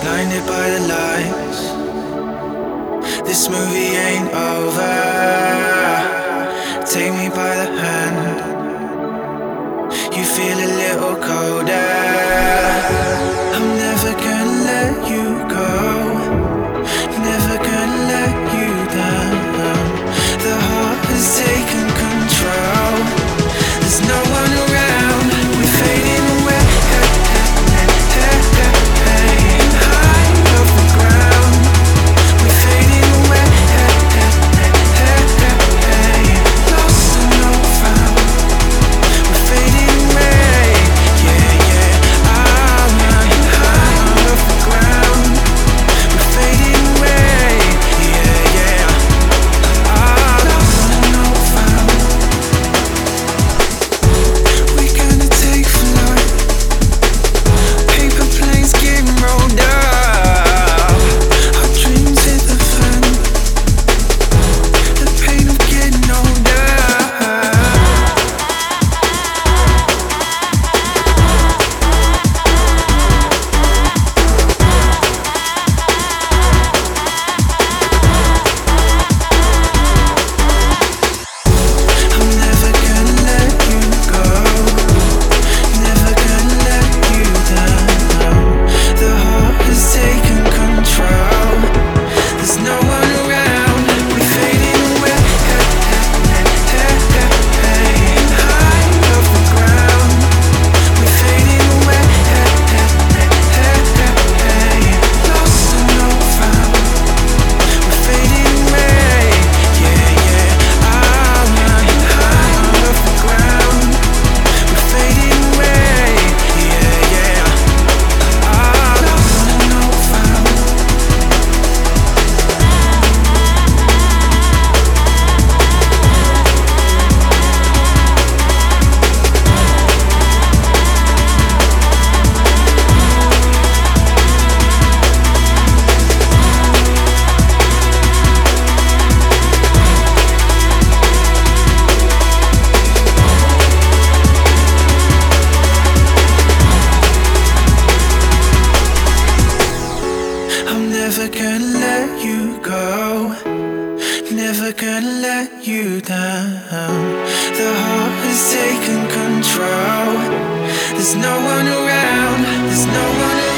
blinded by the lights. This movie ain't over. Take me by the hand. You feel a little colder. I'm never gonna let you go. Never gonna let you down. The heart has taken control. There's no one around. We're fading away. High off the ground. We're fading away. Lost and no found. We're fading away. Yeah, yeah. High off the ground. We're fading away. Yeah, yeah. Lost and no found. We're gonna take flight. Paper planes getting rolled up. Our dreams hit the fan. The pain of getting older. I'm never gonna let you go. Never gonna let you down. The heart has taken control. There's no one around. We're fading away. High off the ground. We're fading away. Lost and no found. We're fading away. Yeah, yeah. High off the ground. We're fading away. Yeah, yeah. Lost and no found. I'm never gonna let you go. Never gonna let you down. The heart has taken control. There's no one around. There's no one around.